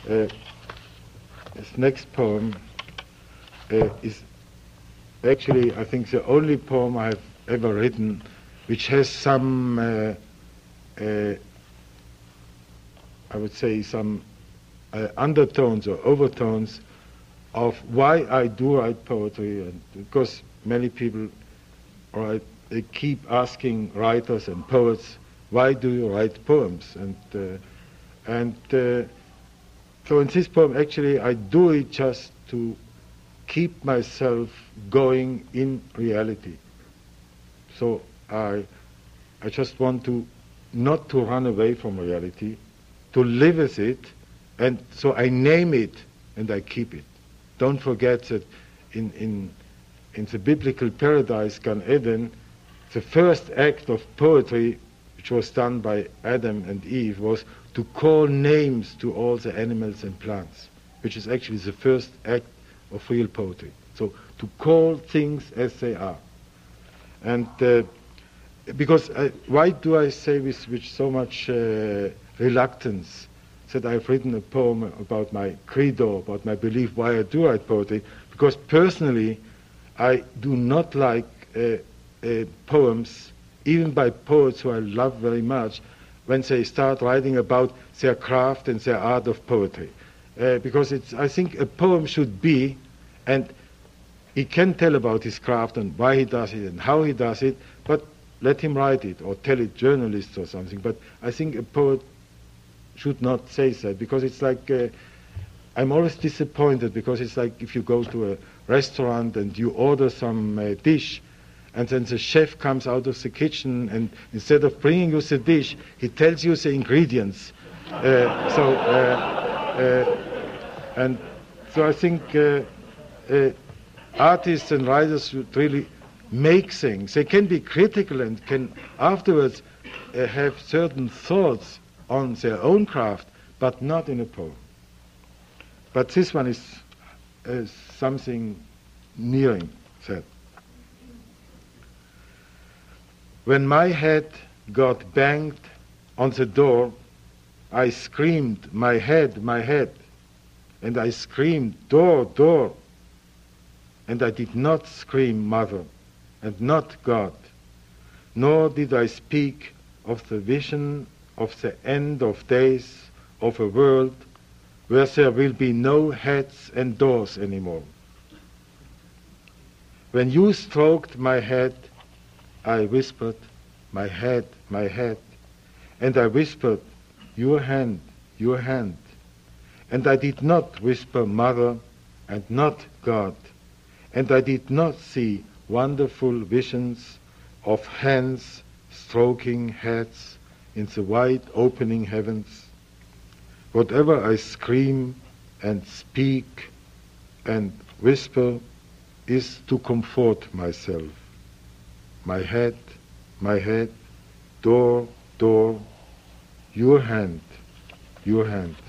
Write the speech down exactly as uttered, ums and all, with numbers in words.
Uh, this next poem uh, is actually, I think, the only poem I've ever written which has some, uh, uh, I would say, some uh, undertones or overtones of why I do write poetry, and because many people write, they keep asking writers and poets, why do you write poems? And uh, and uh, so in this poem, actually, I do it just to keep myself going in reality. So I, I just want to not to run away from reality, to live with it, and so I name it and I keep it. Don't forget that in in in the biblical paradise, Gan Eden, the first act of poetry, which was done by Adam and Eve, was to call names to all the animals and plants, which is actually the first act of real poetry. So to call things as they are. And uh, because I, why do I say this with so much uh, reluctance that I've written a poem about my credo, about my belief, why I do write poetry? Because personally, I do not like uh, uh, poems, even by poets who I love very much, when they start writing about their craft and their art of poetry. Uh, because it's, I think a poem should be, and he can tell about his craft and why he does it and how he does it, but let him write it or tell it journalists or something. But I think a poet should not say that, because it's like, uh, I'm always disappointed, because it's like if you go to a restaurant and you order some uh, dish, and then the chef comes out of the kitchen, and instead of bringing you the dish, he tells you the ingredients. Uh, so, uh, uh, and so I think uh, uh, artists and writers should really make things. They can be critical and can afterwards uh, have certain thoughts on their own craft, but not in a poem. But this one is uh, something nearing that. When my head got banged on the door, I screamed, my head, my head. And I screamed, door, door. And I did not scream mother, and not God. Nor did I speak of the vision of the end of days, of a world where there will be no heads and doors anymore. When you stroked my head, I whispered, my head, my head. And I whispered, your hand, your hand. And I did not whisper mother and not God. And I did not see wonderful visions of hands stroking heads in the wide opening heavens. Whatever I scream and speak and whisper is to comfort myself. My head, my head, door, door, your hand, your hand.